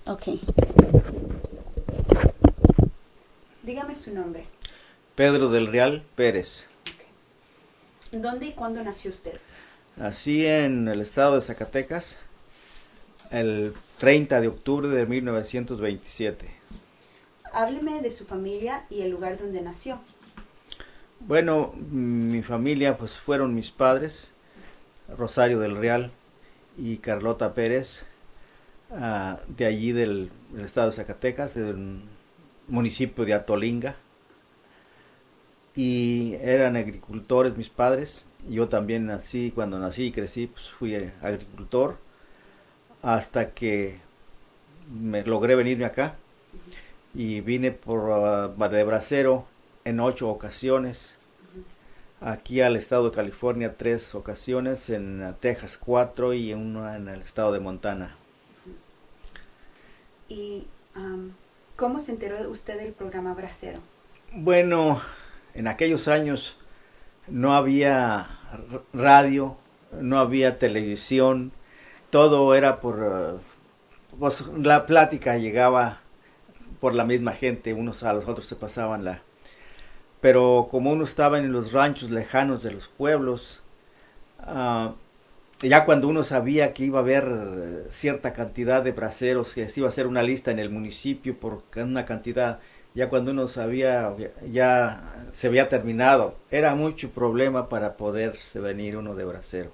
Ok. Dígame su nombre. Pedro del Real Pérez. Okay. ¿Dónde y cuándo nació usted? Nací en el estado de Zacatecas el 30 de octubre de 1927. Hábleme de su familia y el lugar donde nació. Bueno, mi familia pues fueron mis padres, Rosario del Real y Carlota Pérez, de allí del estado de Zacatecas, del municipio de Atolinga. Y eran agricultores mis padres. Yo también nací, cuando nací y crecí, pues fui agricultor hasta que me logré venirme acá y vine de bracero en 8 ocasiones, aquí al estado de California 3 ocasiones, en Texas 4 y una en el estado de Montana. ¿Y cómo se enteró usted del programa Bracero? Bueno, en aquellos años no había radio, no había televisión, todo era pues la plática llegaba por la misma gente, unos a los otros se pasaban pero como uno estaba en los ranchos lejanos de los pueblos, ya cuando uno sabía que iba a haber cierta cantidad de braceros, que se iba a hacer una lista en el municipio por una cantidad, ya cuando uno sabía, ya se había terminado, era mucho problema para poderse venir uno de bracero.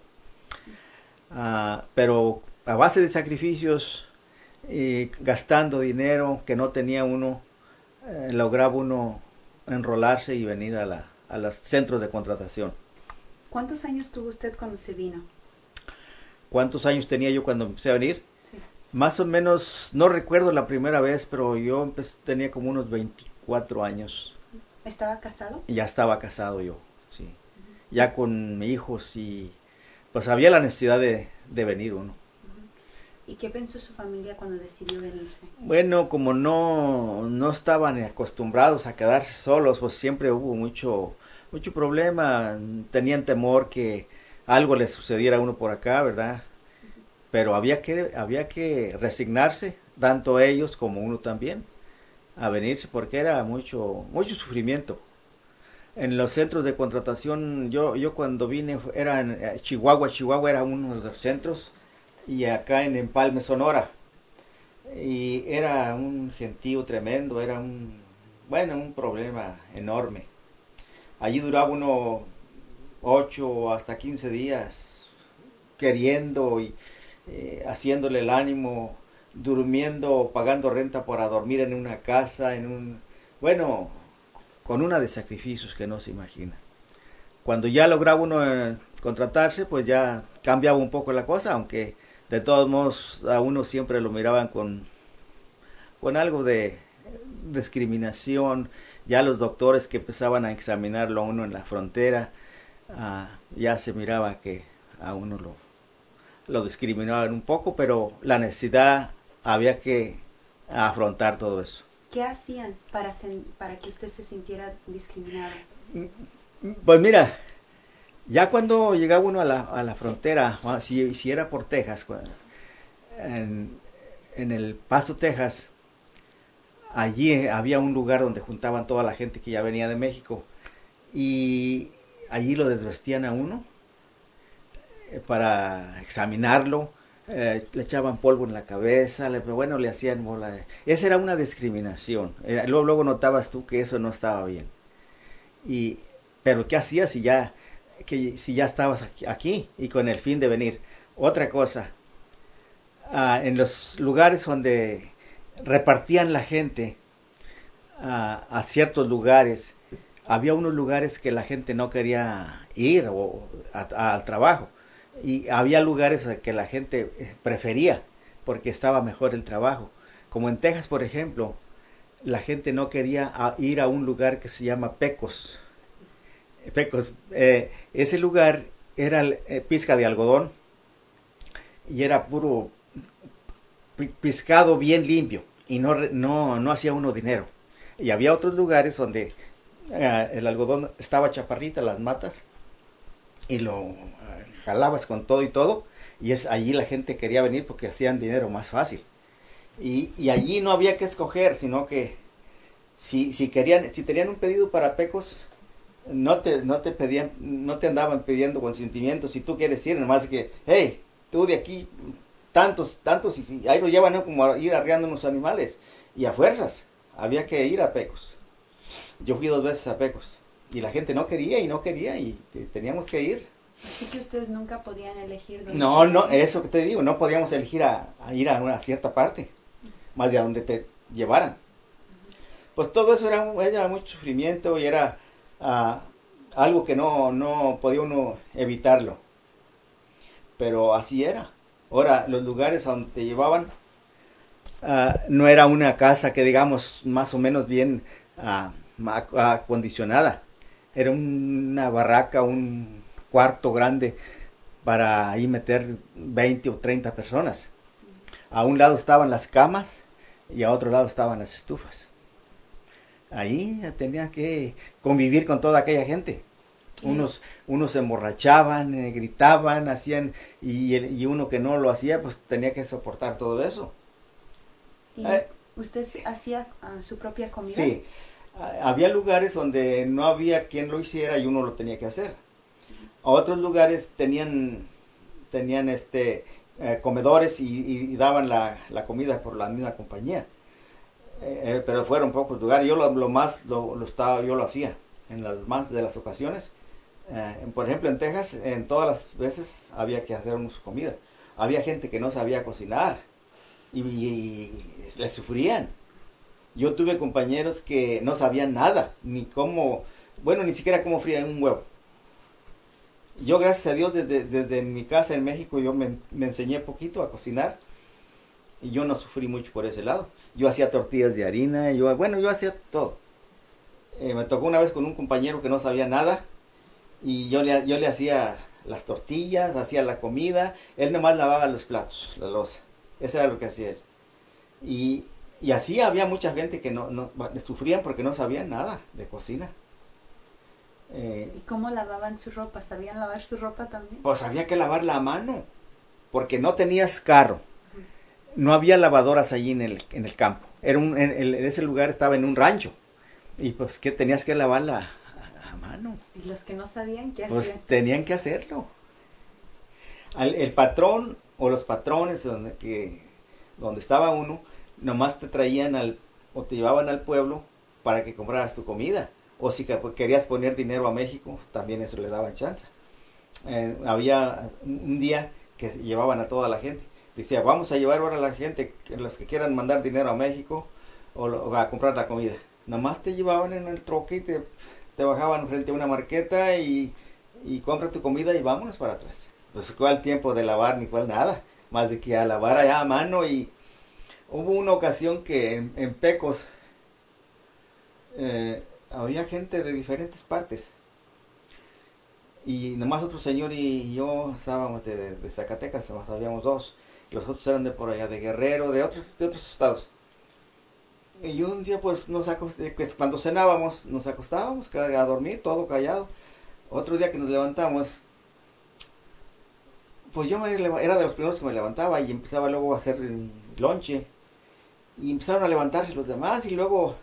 Pero a base de sacrificios y gastando dinero que no tenía uno, lograba uno enrolarse y venir a los centros de contratación. ¿Cuántos años tuvo usted cuando se vino? ¿Cuántos años tenía yo cuando empecé a venir? Sí. Más o menos, no recuerdo la primera vez, pero yo tenía como unos 24 años. ¿Estaba casado? Y ya estaba casado yo, sí. Ya con hijos y pues había la necesidad de venir uno. ¿Y qué pensó su familia cuando decidió venirse? Bueno, como no estaban acostumbrados a quedarse solos, pues siempre hubo mucho problema. Tenían temor que algo les sucediera a uno por acá, ¿verdad? Pero había que resignarse, tanto ellos como uno también, a venirse porque era mucho sufrimiento. En los centros de contratación, yo cuando vine era en Chihuahua era uno de los centros, y acá en Empalme, Sonora. Y era un gentío tremendo, era un problema enorme. Allí duraba uno 8 hasta 15 días queriendo y haciéndole el ánimo, durmiendo, pagando renta para dormir en una casa, con una de sacrificios que no se imagina. Cuando ya lograba uno contratarse, pues ya cambiaba un poco la cosa, aunque de todos modos a uno siempre lo miraban con algo de discriminación. Ya los doctores que empezaban a examinarlo a uno en la frontera, ya se miraba que a uno lo discriminaban un poco, pero la necesidad había que afrontar todo eso. ¿Qué hacían para que usted se sintiera discriminado? Pues mira, ya cuando llegaba uno a la frontera, si era por Texas, en El Paso, Texas, allí había un lugar donde juntaban toda la gente que ya venía de México y allí lo desvestían a uno para examinarlo, le echaban polvo en la cabeza, le hacían bola. Esa era una discriminación. Luego notabas tú que eso no estaba bien. Pero ¿qué hacías si ya estabas aquí y con el fin de venir? Otra cosa, en los lugares donde repartían la gente a ciertos lugares, había unos lugares que la gente no quería ir al trabajo, y había lugares que la gente prefería porque estaba mejor el trabajo. Como en Texas, por ejemplo, la gente no quería ir a un lugar que se llama Pecos. Ese lugar era pizca de algodón y era puro pescado bien limpio y no hacía uno dinero. Y había otros lugares donde el algodón estaba chaparrita, las matas, y lo jalabas con todo y todo, y allí la gente quería venir porque hacían dinero más fácil. Y allí no había que escoger, sino que si tenían un pedido para Pecos, no te pedían, no te andaban pidiendo consentimiento si tú quieres ir, nomás que, hey, tú de aquí, tantos, y ahí lo llevan, ¿no? Como a ir arreando unos animales, y a fuerzas, había que ir a Pecos. Yo fui 2 veces a Pecos, y la gente no quería, y teníamos que ir. Así que ustedes nunca podían elegir dónde No, querían no, ir. eso que te digo, no podíamos elegir a ir a una cierta parte, más de a donde te llevaran. Pues todo eso era mucho sufrimiento y era ah, algo que no podía uno evitarlo, pero así era. Ahora, los lugares a donde te llevaban no era una casa que digamos más o menos bien acondicionada. Era una barraca, un cuarto grande para ahí meter 20 o 30 personas. A un lado estaban las camas y a otro lado estaban las estufas. Ahí tenían que convivir con toda aquella gente. Unos se emborrachaban, gritaban, hacían, y uno que no lo hacía, pues tenía que soportar todo eso. ¿Y usted hacía su propia comida? Sí, había lugares donde no había quien lo hiciera y uno lo tenía que hacer. A otros lugares tenían comedores y daban la comida por la misma compañía. Pero fueron pocos lugares. Yo yo lo hacía en las más de las ocasiones. Por ejemplo, en Texas, en todas las veces había que hacernos comida. Había gente que no sabía cocinar y le sufrían. Yo tuve compañeros que no sabían nada, ni cómo, bueno, ni siquiera cómo frían un huevo. Yo, gracias a Dios, desde mi casa en México, yo me enseñé poquito a cocinar y yo no sufrí mucho por ese lado. Yo hacía tortillas de harina, yo hacía todo. Me tocó una vez con un compañero que no sabía nada y yo le hacía las tortillas, hacía la comida, él nomás lavaba los platos, la loza. Eso era lo que hacía él. Y así había mucha gente que no sufrían porque no sabían nada de cocina. ¿Y cómo lavaban su ropa? ¿Sabían lavar su ropa también? Pues había que lavarla a mano, porque no tenías carro. No había lavadoras allí en el campo. Ese lugar estaba en un rancho. Y pues que tenías que lavarla a mano. ¿Y los que no sabían qué hacían? Pues tenían que hacerlo. El patrón o los patrones donde estaba uno, nomás te traían o te llevaban al pueblo para que compraras tu comida. O si querías poner dinero a México, también eso le daban chance. Había un día que llevaban a toda la gente. Decía, vamos a llevar ahora a la gente, los que quieran mandar dinero a México o a comprar la comida. Nomás te llevaban en el troque y te bajaban frente a una marqueta y compra tu comida y vámonos para atrás. Pues cuál tiempo de lavar ni cuál nada. Más de que a lavar allá a mano. Y hubo una ocasión que en Pecos había gente de diferentes partes. Y nomás otro señor y yo estábamos de Zacatecas, nomás habíamos dos. Los otros eran de por allá, de Guerrero, de otros estados. Y un día pues cuando cenábamos, nos acostábamos a dormir, todo callado. Otro día que nos levantamos, pues era de los primeros que me levantaba y empezaba luego a hacer el lonche. Y empezaron a levantarse los demás y luego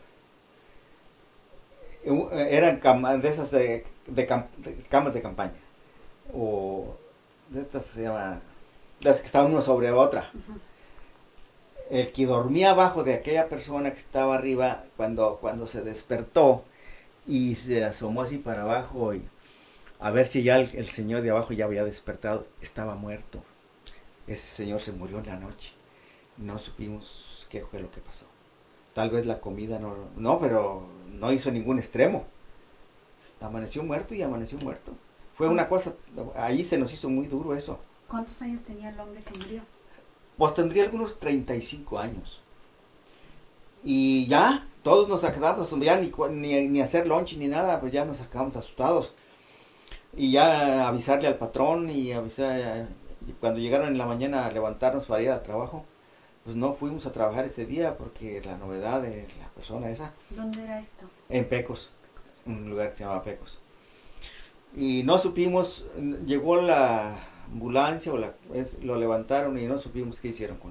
eran de esas de camas de campaña. O de estas se llama, las que estaban uno sobre otra. El que dormía abajo de aquella persona que estaba arriba, cuando se despertó y se asomó así para abajo y a ver si ya el señor de abajo ya había despertado, estaba muerto. Ese señor se murió en la noche. No supimos qué fue lo que pasó. Tal vez la comida pero no hizo ningún extremo. Amaneció muerto y amaneció muerto. Fue una cosa, ahí se nos hizo muy duro eso. ¿Cuántos años tenía el hombre que murió? Pues tendría algunos 35 años. Y ya, todos nos quedamos, ya ni hacer lunch ni nada, pues ya nos quedamos asustados. Y ya avisarle al patrón y cuando llegaron en la mañana a levantarnos para ir al trabajo, pues no fuimos a trabajar ese día porque la novedad de la persona esa. ¿Dónde era esto? En Pecos, un lugar que se llama Pecos. Y no supimos, llegó la ambulancia lo levantaron y no supimos qué hicieron con él.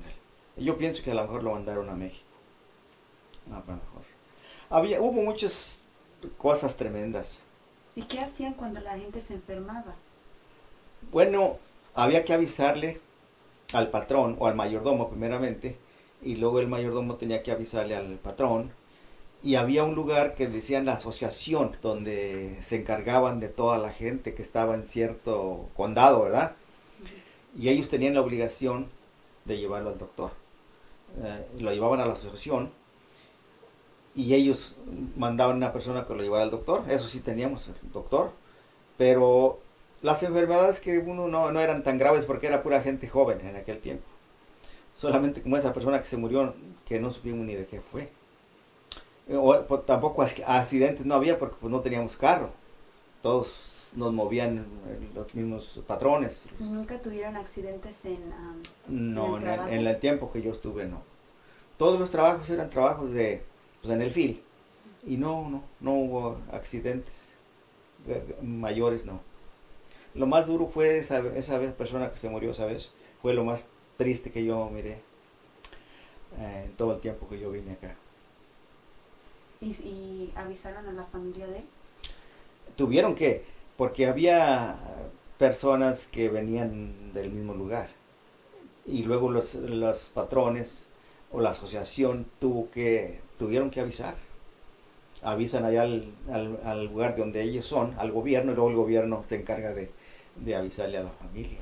Yo pienso que a lo mejor lo mandaron a México, a lo mejor. Hubo muchas cosas tremendas. ¿Y qué hacían cuando la gente se enfermaba? Bueno, había que avisarle al patrón o al mayordomo primeramente, y luego el mayordomo tenía que avisarle al patrón, y había un lugar que decían la asociación, donde se encargaban de toda la gente que estaba en cierto condado, ¿verdad? Y ellos tenían la obligación de llevarlo al doctor. Lo llevaban a la asociación y ellos mandaban a una persona que lo llevara al doctor. Eso sí teníamos el doctor, pero las enfermedades que uno no eran tan graves porque era pura gente joven en aquel tiempo. Solamente como esa persona que se murió, que no supimos ni de qué fue. Pues, tampoco accidentes no había porque pues no teníamos carro. Todos nos movían los mismos patrones. ¿Nunca tuvieron accidentes No, el trabajo? en el tiempo que yo estuve no. Todos los trabajos eran trabajos de, pues en el field. Y no hubo accidentes mayores, no. Lo más duro fue esa persona que se murió, ¿sabes? Fue lo más triste que yo miré en todo el tiempo que yo vine acá. ¿Y avisaron a la familia de él? Tuvieron que, porque había personas que venían del mismo lugar. Y luego los patrones o la asociación tuvieron que avisar. Avisan allá al lugar de donde ellos son, al gobierno, y luego el gobierno se encarga de avisarle a la familia.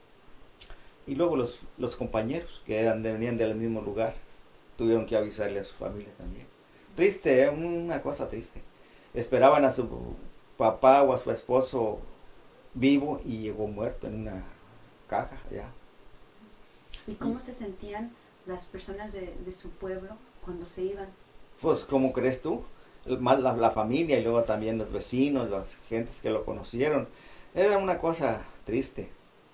Y luego los compañeros que venían del mismo lugar tuvieron que avisarle a su familia también. Triste, una cosa triste. Esperaban a su papá o a su esposo vivo y llegó muerto en una caja ya. ¿Y cómo se sentían las personas de su pueblo cuando se iban? Pues, ¿cómo crees tú? Más la familia y luego también los vecinos, las gentes que lo conocieron. Era una cosa triste.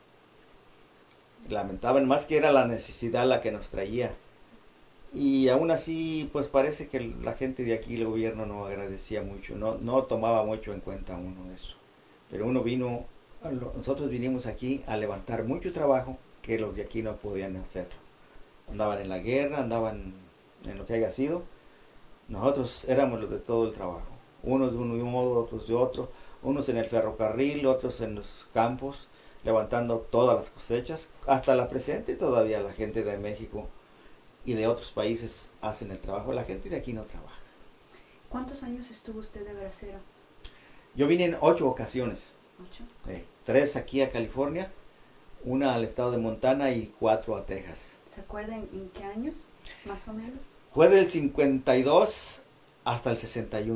Lamentaban más que era la necesidad la que nos traía. Y aún así, pues parece que la gente de aquí, el gobierno no agradecía mucho, no tomaba mucho en cuenta uno eso. Pero nosotros vinimos aquí a levantar mucho trabajo que los de aquí no podían hacer. Andaban en la guerra, andaban en lo que haya sido. Nosotros éramos los de todo el trabajo. Unos de un modo, otros de otro. Unos en el ferrocarril, otros en los campos, levantando todas las cosechas. Hasta la presente todavía la gente de México y de otros países hacen el trabajo. La gente de aquí no trabaja. ¿Cuántos años estuvo usted de bracero? Yo vine en 8 ocasiones. 8. 3 aquí a California, una al estado de Montana y 4 a Texas. ¿Se acuerdan en qué años, más o menos? Fue del 52 hasta el 61,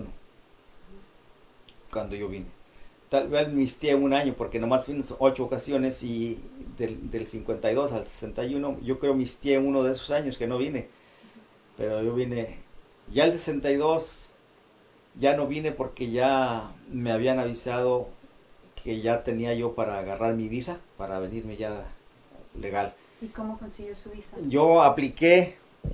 cuando yo vine. Tal vez mistié un año, porque nomás vine 8 ocasiones y del 52 al 61, yo creo mistié uno de esos años que no vine. Pero yo vine, ya el 62, ya no vine porque ya me habían avisado que ya tenía yo para agarrar mi visa, para venirme ya legal. ¿Y cómo consiguió su visa? Yo apliqué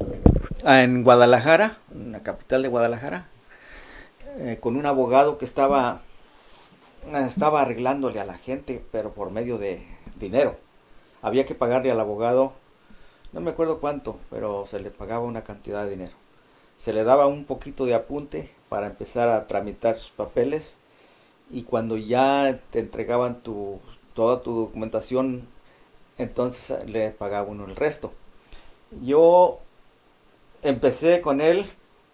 en Guadalajara, en la capital de Guadalajara, con un abogado que estaba arreglándole a la gente, pero por medio de dinero. Había que pagarle al abogado, no me acuerdo cuánto, pero se le pagaba una cantidad de dinero. Se le daba un poquito de apunte para empezar a tramitar sus papeles, y cuando ya te entregaban toda tu documentación, entonces le pagaba uno el resto. Yo empecé con él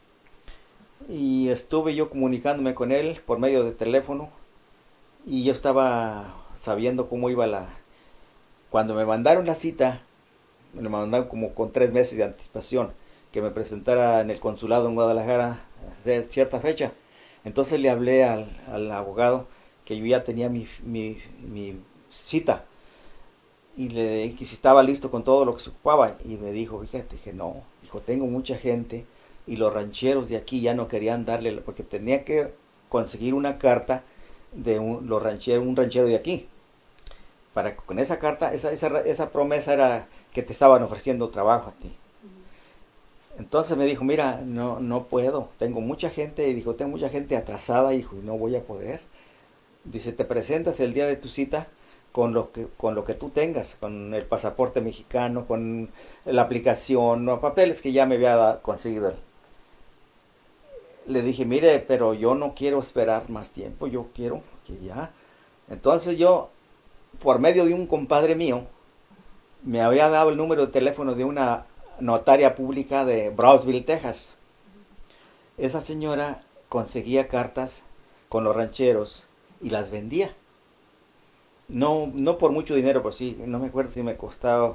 y estuve yo comunicándome con él por medio de teléfono, y yo estaba sabiendo cómo iba cuando me mandaron la cita, me lo mandaron como con 3 meses de anticipación, que me presentara en el consulado en Guadalajara a cierta fecha. Entonces le hablé al abogado que yo ya tenía mi cita, y le dije que si estaba listo con todo lo que se ocupaba, y me dijo, fíjate, que no, dijo, tengo mucha gente y los rancheros de aquí ya no querían darle, porque tenía que conseguir una carta de un ranchero de aquí, para que con esa carta, esa promesa era que te estaban ofreciendo trabajo a ti. Entonces me dijo, mira, no puedo, tengo mucha gente, y dijo, tengo mucha gente atrasada, hijo, y no voy a poder. Dice, te presentas el día de tu cita, con lo que tú tengas, con el pasaporte mexicano, con la aplicación, los papeles que ya me había conseguido él. Le dije, mire, pero yo no quiero esperar más tiempo, yo quiero que ya. Entonces yo, por medio de un compadre mío, me había dado el número de teléfono de una notaria pública de Brownsville, Texas. Esa señora conseguía cartas con los rancheros y las vendía. No por mucho dinero, pues sí, no me acuerdo si me costaba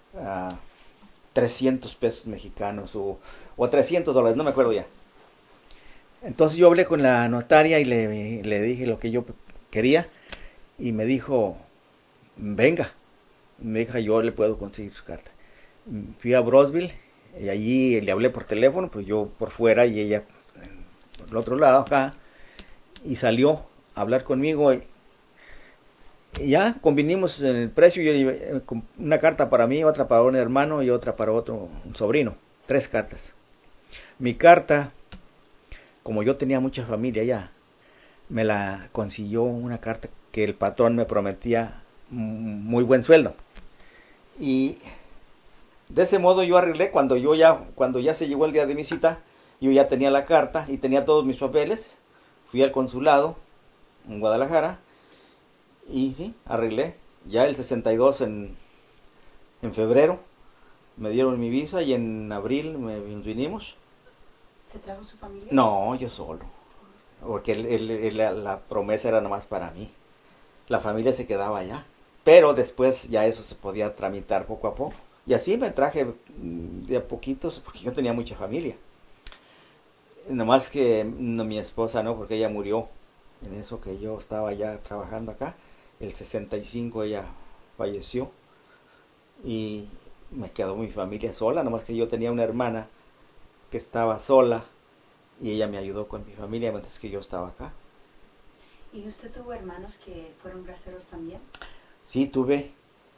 300 pesos mexicanos o $300, no me acuerdo ya. Entonces yo hablé con la notaria y le dije lo que yo quería y me dijo, venga, me dijo, yo le puedo conseguir su carta. Fui a Brownsville y allí le hablé por teléfono, pues yo por fuera y ella por el otro lado acá, y salió a hablar conmigo y ya convinimos en el precio. Yo llevé una carta para mí, otra para un hermano y otra para otro, un sobrino, 3 cartas. Mi carta, como yo tenía mucha familia allá, me la consiguió una carta que el patrón me prometía muy buen sueldo. Y de ese modo yo arreglé cuando ya se llegó el día de mi cita, yo ya tenía la carta y tenía todos mis papeles. Fui al consulado en Guadalajara y sí, arreglé. Ya el 62 en febrero me dieron mi visa y en abril nos vinimos. ¿Se trajo su familia? No, yo solo. Porque la promesa era nomás para mí. La familia se quedaba allá. Pero después ya eso se podía tramitar poco a poco. Y así me traje de a poquitos, porque yo tenía mucha familia. Nomás que no, mi esposa no, porque ella murió en eso que yo estaba ya trabajando acá. El 65 ella falleció. Y me quedó mi familia sola, nomás que yo tenía una hermana que estaba sola y ella me ayudó con mi familia mientras que yo estaba acá. ¿Y usted tuvo hermanos que fueron braceros también? Sí, tuve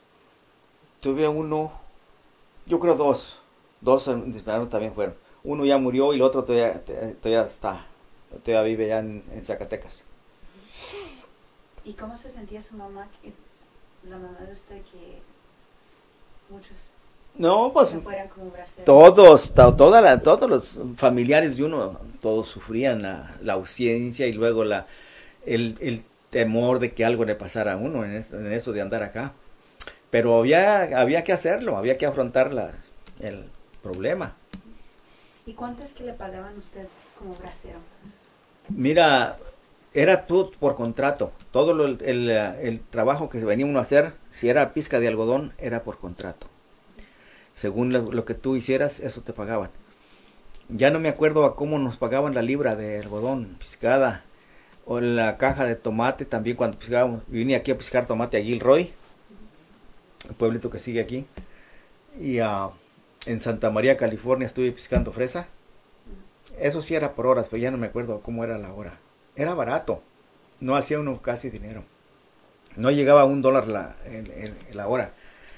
uno, yo creo dos de mis hermanos también fueron. Uno ya murió y el otro todavía vive ya en Zacatecas. ¿Y cómo se sentía su mamá, la mamá de usted, que muchos No, pues se fueran como braceros? todos los familiares de uno, todos sufrían la ausencia y luego el temor de que algo le pasara a uno en eso de andar acá. Pero había que hacerlo, había que afrontar el problema. ¿Y cuánto es que le pagaban a usted como bracero? Mira, era todo por contrato. Todo el trabajo que venía uno a hacer, si era pizca de algodón, era por contrato. Según lo que tú hicieras, eso te pagaban. Ya no me acuerdo a cómo nos pagaban la libra de algodón piscada o la caja de tomate también cuando piscábamos. Vine aquí a piscar tomate a Gilroy, el pueblito que sigue aquí, y en Santa María, California, estuve piscando fresa. Eso sí era por horas, pero ya no me acuerdo cómo era la hora. Era barato, no hacía uno casi dinero. No llegaba a $1 la hora.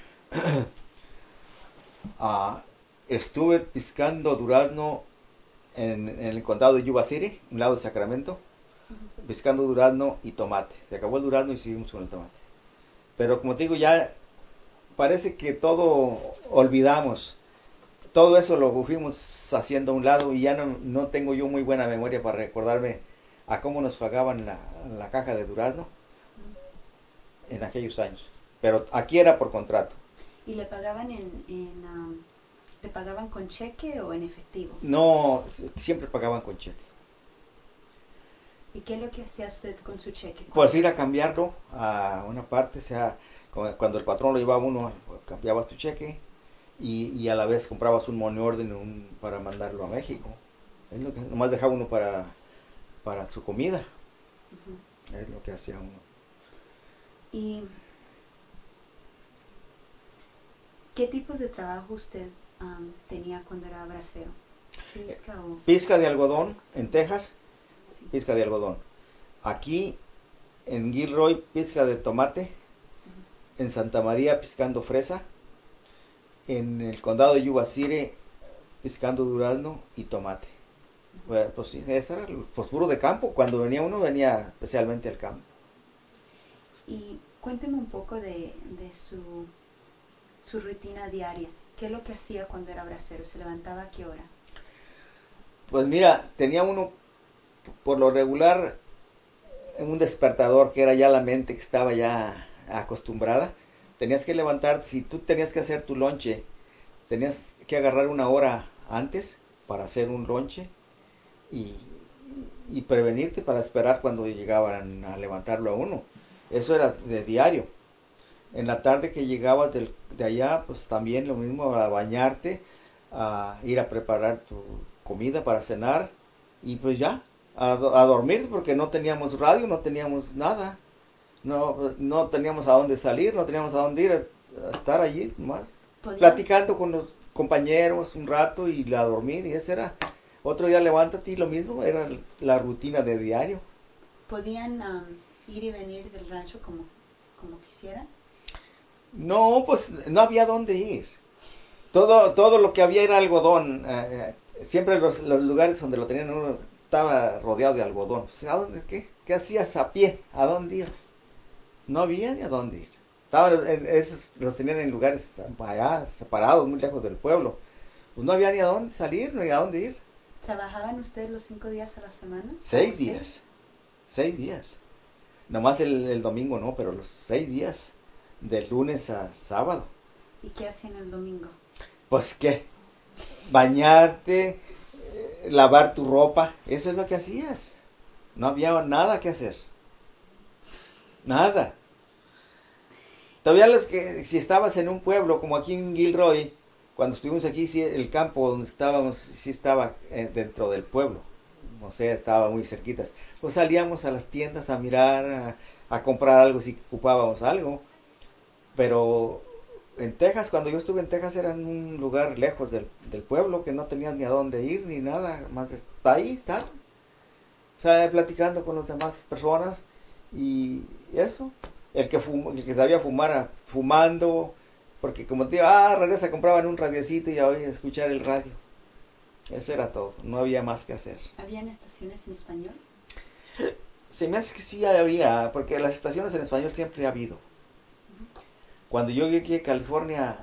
Estuve piscando durazno en el condado de Yuba City, un lado de Sacramento, piscando durazno y tomate. Se acabó el durazno y seguimos con el tomate. Pero como te digo, ya parece que todo olvidamos. Todo eso lo fuimos haciendo a un lado y ya no tengo yo muy buena memoria para recordarme a cómo nos pagaban la caja de durazno en aquellos años. Pero aquí era por contrato. ¿Y le pagaban le pagaban con cheque o en efectivo? No, siempre pagaban con cheque. ¿Y qué es lo que hacía usted con su cheque? Pues ir a cambiarlo a una parte, o sea, cuando el patrón lo llevaba uno, cambiabas tu cheque y a la vez comprabas un money order para mandarlo a México. Es lo que nomás dejaba uno para su comida. Es lo que hacía uno. ¿Y qué tipos de trabajo usted tenía cuando era bracero? ¿Pizca o...? Pizca de algodón en Texas, Sí. pizca de algodón. Aquí en Gilroy, pizca de tomate. En Santa María, piscando fresa. En el condado de Yuba City, piscando durazno y tomate. Pues sí, eso era pues puro de campo. Cuando venía uno, venía especialmente al campo. ¿Y Cuénteme un poco de su rutina diaria. ¿Qué es lo que hacía cuando era bracero? ¿Se levantaba a qué hora? Pues mira, tenía uno por lo regular un despertador que era ya la mente que estaba ya acostumbrada. Tenías que levantarte, si tú tenías que hacer tu lonche, tenías que agarrar una hora antes para hacer un lonche y, y prevenirte para esperar cuando llegaban a levantarlo a uno. Eso era de diario. En la tarde que llegabas de allá, pues también lo mismo, a bañarte, a ir a preparar tu comida para cenar y pues ya, a dormir porque no teníamos radio, no teníamos nada, no teníamos a dónde salir, no teníamos a dónde ir a estar allí más, ¿Podían, platicando con los compañeros un rato y a dormir y eso era. Otro día levántate y lo mismo, era la rutina de diario. podían ir y venir del rancho como quisieran? No, pues no había dónde ir. Todo lo que había era algodón. Siempre los lugares donde lo tenían uno estaba rodeado de algodón. O sea, ¿a dónde, qué hacías a pie? ¿A dónde ibas? No había ni a dónde ir. Esos los tenían en lugares allá, separados, muy lejos del pueblo. Pues no había ni a dónde salir, ni a dónde ir. ¿Trabajaban ustedes los 5 días a la semana? 6 días. 6 días. Nomás el domingo no, pero los 6 días. De lunes a sábado. ¿Y qué hacían el domingo? Pues qué, bañarte, lavar tu ropa, eso es lo que hacías. No había nada que hacer. Nada. Todavía si estabas en un pueblo, como aquí en Gilroy, cuando estuvimos aquí, sí, el campo donde estábamos, sí estaba dentro del pueblo. O sea, estaba muy cerquitas. Pues salíamos a las tiendas a mirar, a comprar algo si ocupábamos algo. Pero en Texas, cuando yo estuve en Texas, era en un lugar lejos del pueblo, que no tenías ni a dónde ir, ni nada, más está ahí, está. O sea, platicando con las demás personas, y eso. El que sabía fumar, fumando, porque como te digo, regresa, compraban un radiocito y a hoy escuchar el radio. Eso era todo, no había más que hacer. ¿Habían estaciones en español? Se me hace que sí había, porque las estaciones en español siempre ha habido. Cuando yo llegué a California,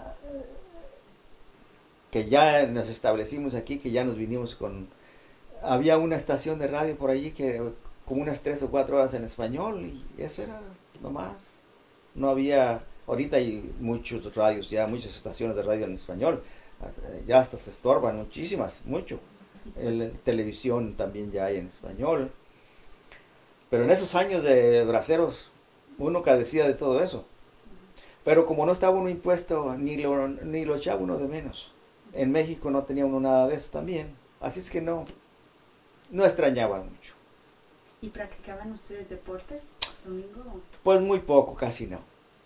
que ya nos establecimos aquí, que ya nos vinimos con... Había una estación de radio por allí que como unas 3 o 4 horas en español y eso era nomás. No había... Ahorita hay muchos radios, ya muchas estaciones de radio en español. Ya hasta se estorban muchísimas, mucho. Televisión también ya hay en español. Pero en esos años de braceros, uno carecía de todo eso. Pero como no estaba uno impuesto, ni lo echaba uno de menos. En México no tenía uno nada de eso también. Así es que no extrañaba mucho. ¿Y practicaban ustedes deportes domingo? Pues muy poco, casi no.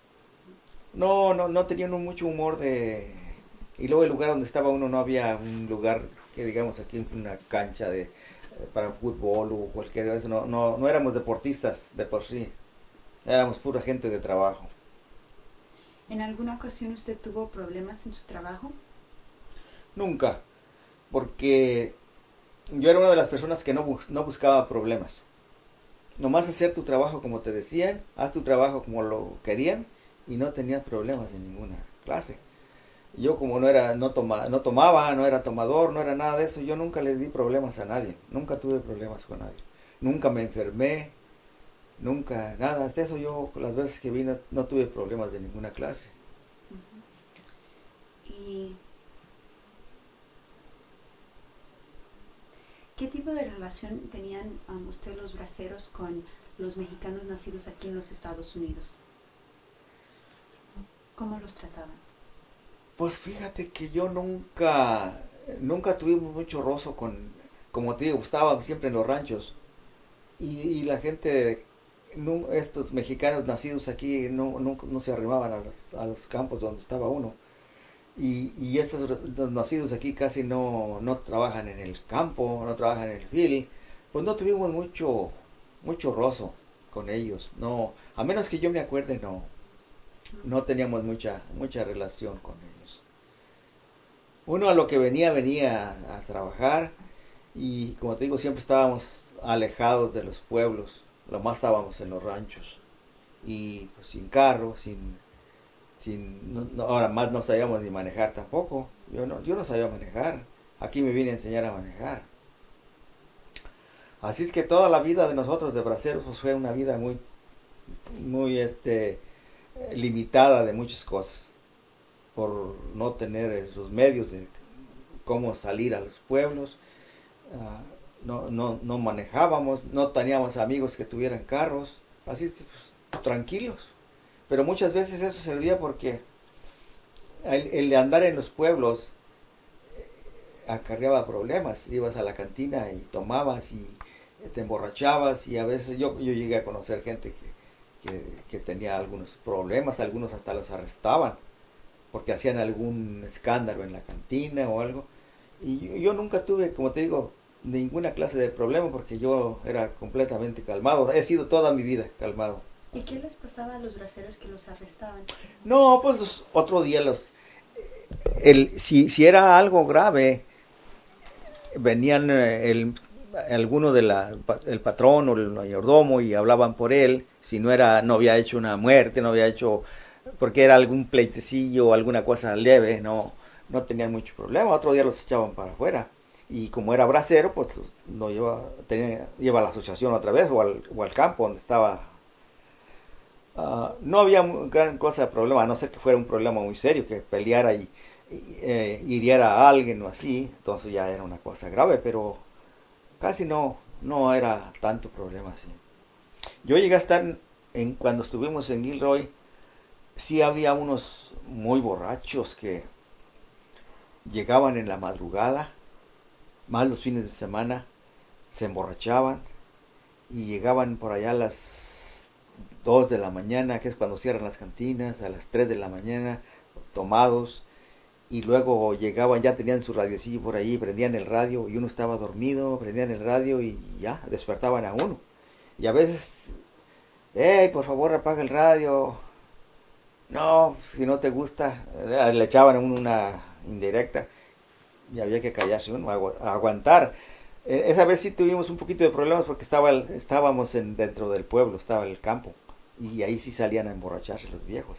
No tenía uno mucho humor de... Y luego el lugar donde estaba uno no había un lugar que digamos aquí una cancha para fútbol o cualquier cosa. No éramos deportistas de por sí. Éramos pura gente de trabajo. ¿En alguna ocasión usted tuvo problemas en su trabajo? Nunca, porque yo era una de las personas que no buscaba problemas. Nomás hacer tu trabajo como te decían, haz tu trabajo como lo querían y no tenías problemas de ninguna clase. Yo como no tomaba, no era tomador, no era nada de eso, yo nunca le di problemas a nadie, nunca tuve problemas con nadie. Nunca me enfermé, nunca, nada de eso. Yo las veces que vine no tuve problemas de ninguna clase. ¿Y qué tipo de relación tenían usted los braceros con los mexicanos nacidos aquí en los Estados Unidos? ¿Cómo los trataban? Pues fíjate que yo nunca tuvimos mucho rozo como te digo, estábamos siempre en los ranchos. Y la gente, estos mexicanos nacidos aquí, no se arrimaban a los campos donde estaba uno. Y estos los nacidos aquí casi no trabajan en el campo, no trabajan en el field. Pues no tuvimos mucho rozo con ellos. No, a menos que yo me acuerde, no teníamos mucha relación con ellos. Uno a lo que venía a trabajar y como te digo, siempre estábamos alejados de los pueblos, lo más estábamos en los ranchos. y pues, sin carro, ahora más no sabíamos ni manejar tampoco. Yo no sabía manejar. Aquí me vine a enseñar a manejar. Así es que toda la vida de nosotros de braceros pues, fue una vida muy limitada de muchas cosas por no tener los medios de cómo salir a los pueblos. No manejábamos, no teníamos amigos que tuvieran carros, así es que pues, tranquilos. Pero muchas veces eso se dio porque el de andar en los pueblos acarreaba problemas. Ibas a la cantina y tomabas y te emborrachabas y a veces yo llegué a conocer gente que tenía algunos problemas, algunos hasta los arrestaban porque hacían algún escándalo en la cantina o algo. Y yo nunca tuve, como te digo, ninguna clase de problema porque yo era completamente calmado. He sido toda mi vida calmado. ¿Y qué les pasaba a los braceros que los arrestaban? No, pues otro día si era algo grave, venían alguno el patrón o el mayordomo y hablaban por él. Si no había hecho una muerte, no había hecho, porque era algún pleitecillo o alguna cosa leve, no tenían mucho problema. Otro día los echaban para afuera. Y como era bracero, pues no lleva a la asociación otra vez o al campo donde estaba. No había gran cosa de problema, a no ser que fuera un problema muy serio, que peleara y hiriera a alguien o así, entonces ya era una cosa grave, pero casi no era tanto problema así. Yo llegué a estar, cuando estuvimos en Gilroy, sí había unos muy borrachos que llegaban en la madrugada, más los fines de semana, se emborrachaban y llegaban por allá a las 2 de la mañana, que es cuando cierran las cantinas, a las 3 de la mañana, tomados, y luego llegaban, ya tenían su radiocillo por ahí, prendían el radio y uno estaba dormido, prendían el radio y ya, despertaban a uno. Y a veces, hey, por favor apaga el radio. No, si no te gusta, le echaban a uno una indirecta y había que callarse uno, aguantar. Esa vez sí tuvimos un poquito de problemas porque estábamos dentro del pueblo, estaba el campo y ahí sí salían a emborracharse los viejos.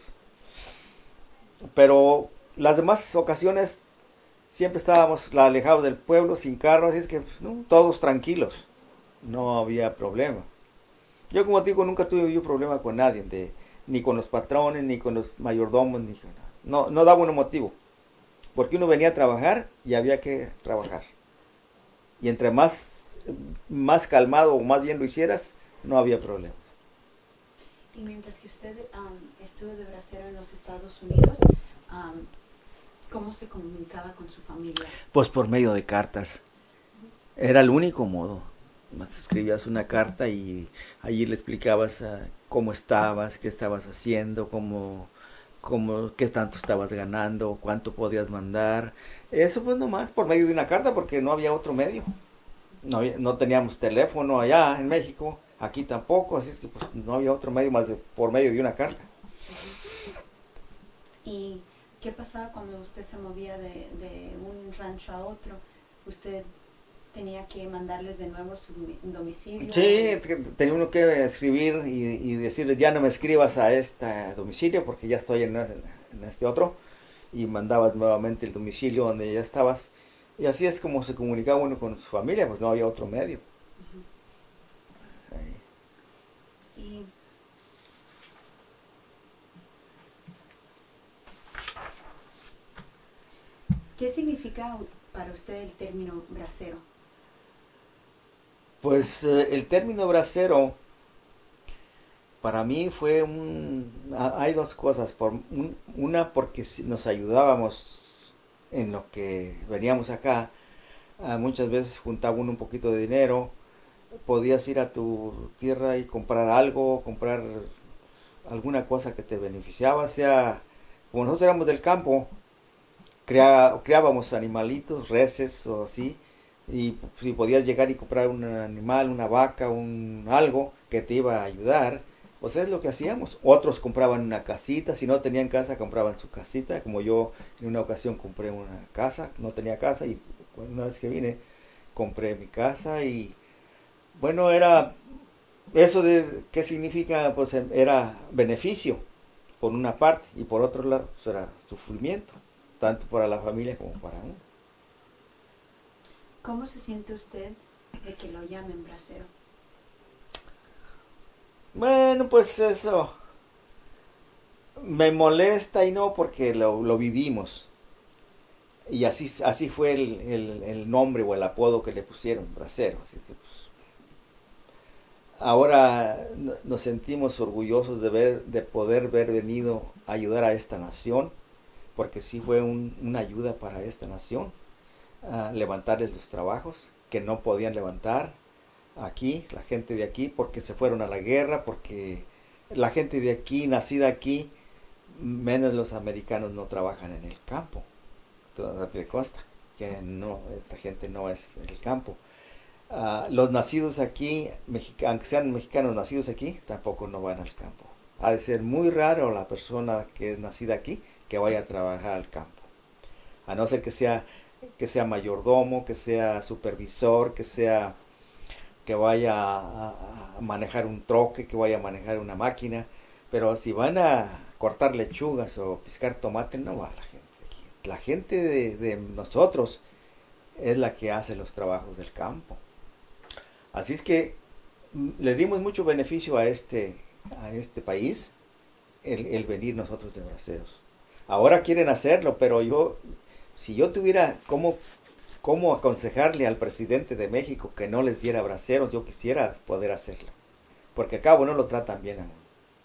Pero las demás ocasiones siempre estábamos alejados del pueblo, sin carro, así es que ¿no? Todos tranquilos, no había problema. Yo como te digo, nunca tuve yo problema con nadie, ni con los patrones, ni con los mayordomos, ni con nada. No daba un motivo, porque uno venía a trabajar y había que trabajar. Y entre más calmado o más bien lo hicieras, no había problema. Y mientras que usted estuvo de bracero en los Estados Unidos, ¿cómo se comunicaba con su familia? Pues por medio de cartas. Era el único modo. Escribías una carta y allí le explicabas cómo estabas, qué estabas haciendo, qué tanto estabas ganando, cuánto podías mandar. Eso pues nomás por medio de una carta porque no había otro medio. No teníamos teléfono allá en México, aquí tampoco, así es que pues no había otro medio más por medio de una carta. ¿Y qué pasaba cuando usted se movía de un rancho a otro? ¿Usted tenía que mandarles de nuevo su domicilio? Sí, tenía uno que escribir y decirles ya no me escribas a este domicilio porque ya estoy en este otro, y mandabas nuevamente el domicilio donde ya estabas, y así es como se comunicaba uno con su familia, pues no había otro medio. Y ¿qué significa para usted el término bracero? Pues el término bracero para mí fue hay dos cosas. Una porque nos ayudábamos en lo que veníamos acá. Muchas veces juntaba uno un poquito de dinero, podías ir a tu tierra y comprar algo, comprar alguna cosa que te beneficiaba, sea, como nosotros éramos del campo, criábamos animalitos, reses o así, y si podías llegar y comprar un animal, una vaca, algo que te iba a ayudar, pues es lo que hacíamos. Otros compraban una casita, si no tenían casa compraban su casita, como yo en una ocasión compré una casa, no tenía casa y una vez que vine compré mi casa y bueno, era Eso de qué significa, pues era beneficio por una parte y por otro lado pues, era sufrimiento, tanto para la familia como para uno. ¿Cómo se siente usted de que lo llamen bracero? Bueno, pues eso me molesta y no porque lo vivimos. Y así fue el nombre o el apodo que le pusieron, bracero. Así que, pues, ahora nos sentimos orgullosos de poder haber venido a ayudar a esta nación, porque sí fue una ayuda para esta nación, a levantarles los trabajos que no podían levantar aquí, la gente de aquí, porque se fueron a la guerra, porque la gente de aquí, nacida aquí, menos los americanos no trabajan en el campo, te consta que no, esta gente no es el campo. Los nacidos aquí, aunque sean mexicanos nacidos aquí, tampoco no van al campo. Ha de ser muy raro la persona que es nacida aquí que vaya a trabajar al campo. A no ser que sea mayordomo, que sea supervisor, que vaya a manejar un troque, que vaya a manejar una máquina. Pero si van a cortar lechugas o piscar tomate, no va la gente aquí. La gente de nosotros es la que hace los trabajos del campo. Así es que le dimos mucho beneficio a este país el venir nosotros de braceros. Ahora quieren hacerlo, pero si yo tuviera cómo aconsejarle al presidente de México que no les diera braceros, yo quisiera poder hacerlo. Porque acá no lo tratan bien aún.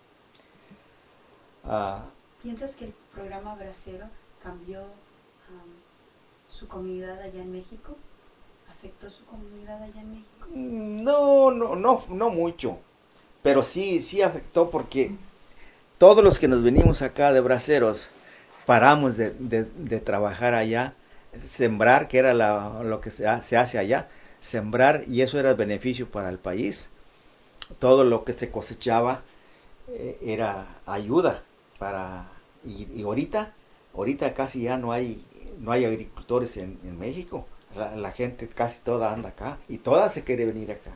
¿Piensas que el programa Bracero cambió su comunidad allá en México? ¿Afectó su comunidad allá en México? No mucho. Pero sí afectó porque todos los que nos venimos acá de braceros paramos de trabajar allá, sembrar, que era lo que se hace allá, sembrar, y eso era beneficio para el país. Todo lo que se cosechaba era ayuda y ahorita casi ya no hay agricultores en México. La gente casi toda anda acá y toda se quiere venir acá.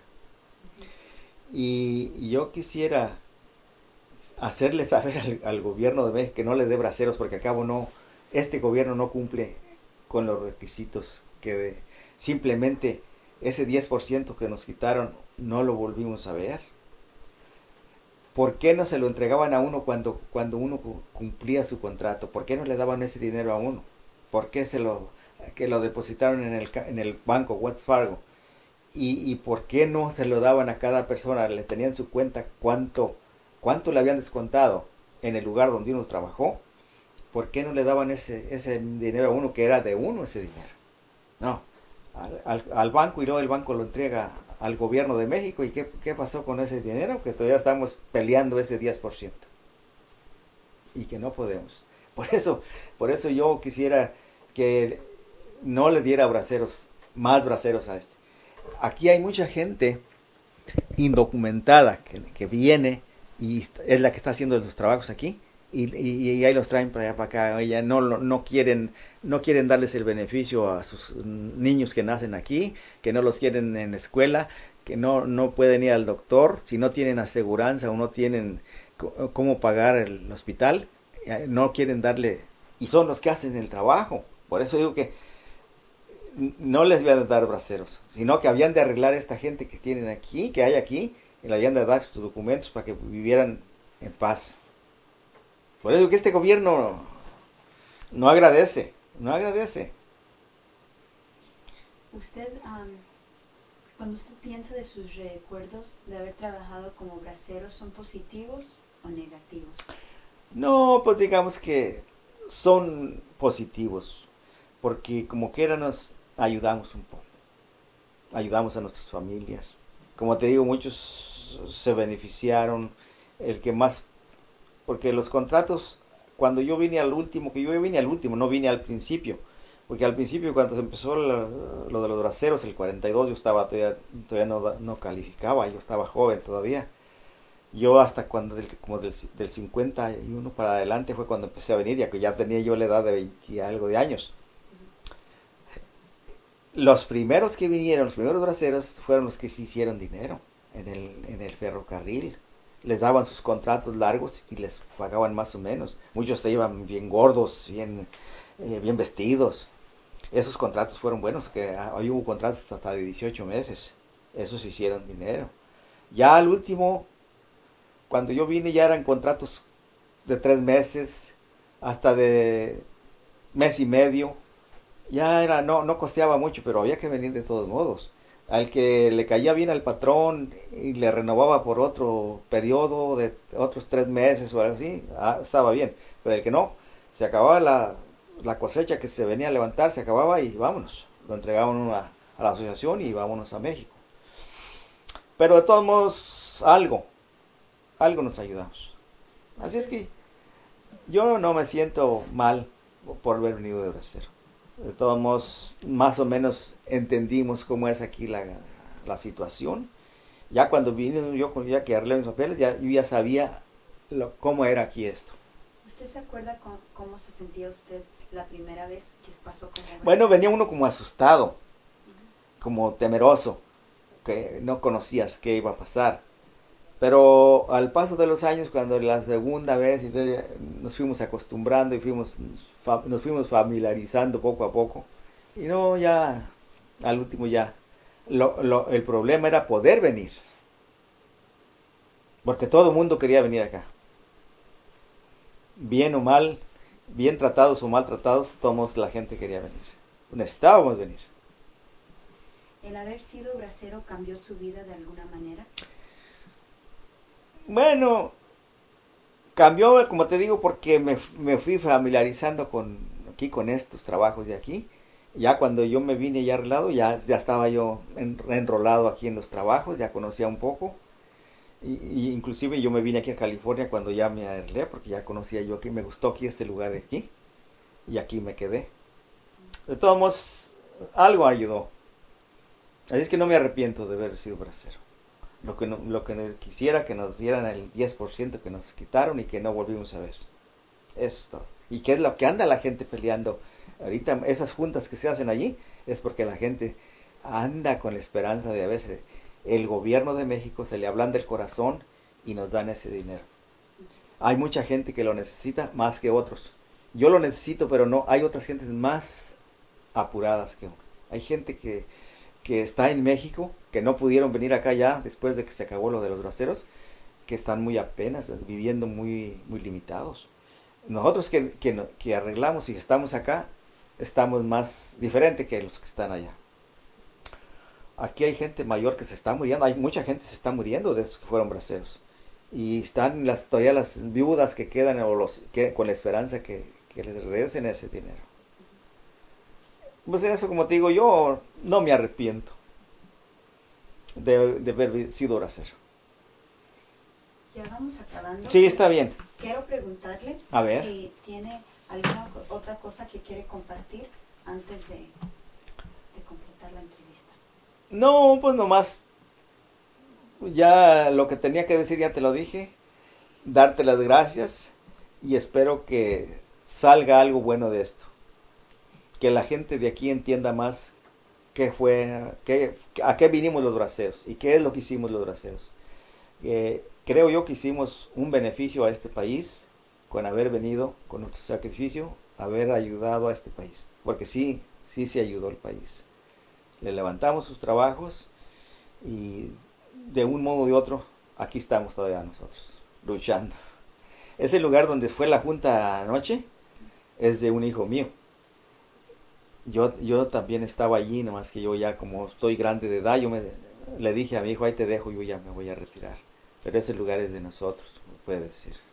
Y yo quisiera hacerle saber al gobierno de México que no le dé braceros, porque acabo este gobierno no cumple con los requisitos simplemente ese 10% que nos quitaron no lo volvimos a ver. ¿Por qué no se lo entregaban a uno cuando uno cumplía su contrato? ¿Por qué no le daban ese dinero a uno? ¿Por qué que lo depositaron en el banco Wells Fargo? ¿Y por qué no se lo daban a cada persona? Le tenían en su cuenta cuánto le habían descontado en el lugar donde uno trabajó. ¿Por qué no le daban ese dinero a uno, que era de uno ese dinero? No, al banco, y luego el banco lo entrega al gobierno de México. ¿Y qué pasó con ese dinero? Que todavía estamos peleando ese 10%. Y que no podemos. Por eso yo quisiera que no le diera más braceros a este. Aquí hay mucha gente indocumentada que viene y es la que está haciendo los trabajos aquí, y ahí los traen para allá, para acá. Ella no quieren darles el beneficio a sus niños que nacen aquí, que no los quieren en escuela, que no pueden ir al doctor si no tienen aseguranza o no tienen cómo pagar el hospital. No quieren darle, y son los que hacen el trabajo. Por eso digo que no les habían de dar braceros, sino que habían de arreglar a esta gente que tienen aquí, que hay aquí, y le habían de dar sus documentos para que vivieran en paz. Por eso digo que este gobierno no agradece. Usted, cuando usted piensa de sus recuerdos de haber trabajado como bracero, ¿son positivos o negativos? No, pues digamos que son positivos, porque como quiera nos ayudamos un poco, ayudamos a nuestras familias. Como te digo, muchos se beneficiaron, el que más, porque los contratos, cuando yo vine al último, no vine al principio, porque al principio cuando se empezó lo de los braceros, el 42, yo estaba todavía no calificaba, yo estaba joven todavía. Yo hasta como del 51 para adelante fue cuando empecé a venir, ya que ya tenía yo la edad de 20 y algo de años. Los primeros que vinieron, los primeros braceros, fueron los que se hicieron dinero. en el ferrocarril. Les daban sus contratos largos y les pagaban más o menos. Muchos se iban bien gordos, bien vestidos. Esos contratos fueron buenos, que ahí hubo contratos hasta de 18 meses. Esos hicieron dinero. Ya al último, cuando yo vine, ya eran contratos de 3 meses, hasta de mes y medio. Ya era, no costeaba mucho, pero había que venir de todos modos. Al que le caía bien al patrón y le renovaba por otro periodo de otros 3 meses o algo así, estaba bien. Pero el que no, se acababa la cosecha que se venía a levantar, se acababa y vámonos. Lo entregaban a la asociación y vámonos a México. Pero de todos modos, algo nos ayudamos. Así es que yo no me siento mal por haber venido de Bracero. De todos modos, más o menos entendimos cómo es aquí la situación. Ya cuando vine yo, ya que arreglé mis papeles, yo ya sabía cómo era aquí esto. ¿Usted se acuerda cómo se sentía usted la primera vez que pasó como Bracero? Bueno, venía uno como asustado, como temeroso, que no conocías qué iba a pasar. Pero al paso de los años, cuando la segunda vez nos fuimos acostumbrando y nos fuimos familiarizando poco a poco. Y no, ya, al último ya, el problema era poder venir. Porque todo el mundo quería venir acá. Bien o mal, bien tratados o mal tratados, todos la gente quería venir. Necesitábamos venir. ¿El haber sido bracero cambió su vida de alguna manera? Bueno, cambió, como te digo, porque me fui familiarizando con estos trabajos de aquí. Ya cuando yo me vine ya arreglado, ya estaba yo enrolado aquí en los trabajos, ya conocía un poco. Y inclusive yo me vine aquí a California cuando ya me arreglé, porque ya conocía yo aquí, me gustó aquí este lugar de aquí. Y aquí me quedé. De todos modos, algo ayudó. Así es que no me arrepiento de haber sido bracero. Lo que quisiera que nos dieran el 10% que nos quitaron y que no volvimos a ver. Eso es todo. ¿Y qué es lo que anda la gente peleando? Ahorita esas juntas que se hacen allí es porque la gente anda con la esperanza de haberse. El gobierno de México se le ablanda el corazón y nos dan ese dinero. Hay mucha gente que lo necesita más que otros. Yo lo necesito, pero no, hay otras gentes más apuradas que uno. Hay gente que está en México, que no pudieron venir acá ya después de que se acabó lo de los braceros, que están muy apenas, viviendo muy, muy limitados. Nosotros que arreglamos y estamos acá, estamos más diferente que los que están allá. Aquí hay gente mayor que se está muriendo, hay mucha gente que se está muriendo de esos que fueron braceros. Y están todavía las viudas que quedan con la esperanza que les regresen ese dinero. Pues eso, como te digo, yo no me arrepiento de haber sido bracero. Ya vamos acabando. Sí, está bien. Quiero preguntarle A ver. si tiene alguna otra cosa que quiere compartir antes de completar la entrevista. No, pues nomás, ya lo que tenía que decir ya te lo dije. Darte las gracias y espero que salga algo bueno de esto. Que la gente de aquí entienda más a qué vinimos los braceros y qué es lo que hicimos los braceros. Creo yo que hicimos un beneficio a este país con haber venido, con nuestro sacrificio, haber ayudado a este país. Porque sí se ayudó el país. Le levantamos sus trabajos y de un modo u otro, aquí estamos todavía nosotros, luchando. Ese lugar donde fue la junta anoche es de un hijo mío. Yo también estaba allí, nomás que yo ya como estoy grande de edad, le dije a mi hijo, ahí te dejo, yo ya me voy a retirar. Pero ese lugar es de nosotros, puede decir.